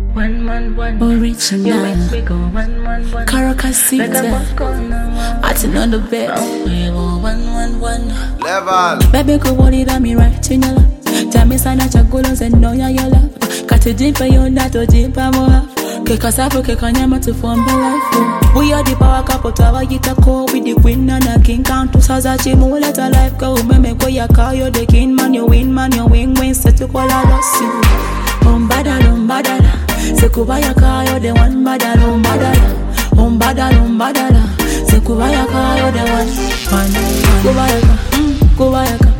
Original Caracas City Acting on the bed Level. Baby go worry that me right in your lap. Tell me sign that your goals and know your love. Got a dream for you that to dream for more. Keka sapo keka nyama to form the life. We are the power couple to our guitar core with the queen and the king count to Sazachi mo let a life go. Meme go ya car you the king man you win set to call a loss you. Badala Sekubaya car you the one badala badala Sekubaya car you the one Kubayaka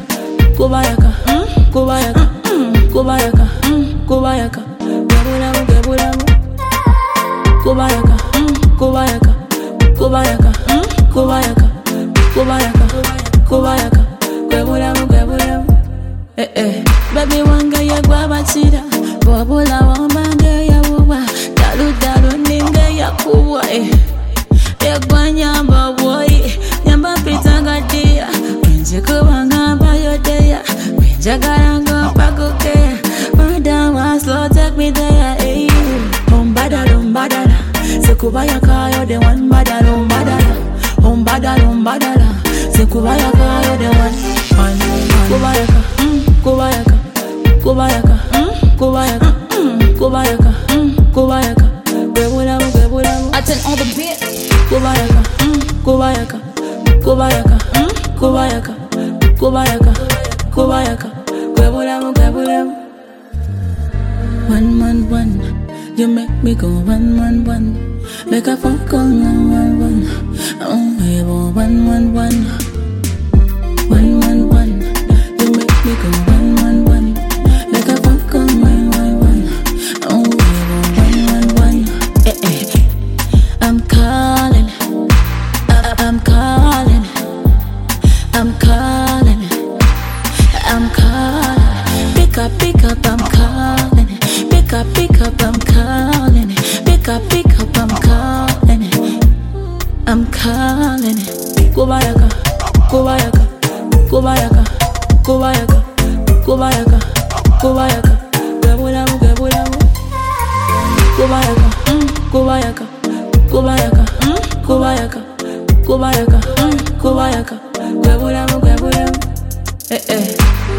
Baby wanga ya gwabachira Bobula wambange ya uwa Dalu ninge ya kuwa Yagwa nyamba boy Nyamba pitanga dia Wenje kubanga bayodeya Wenje garanga pakukea Madama slow take me there Badala Sekubaya kayo the one badala Sekubaya kayo the one Kubayaka I turn all the beat Kubayaka One You make me go one Make a phone call 911 Oh, we go one You make me go one Make a phone call 911 Oh, we go one I'm calling Pick up, I'm calling Pick up, I'm calling Pick up, I'm calling I'm calling Kubayaka Kubayaka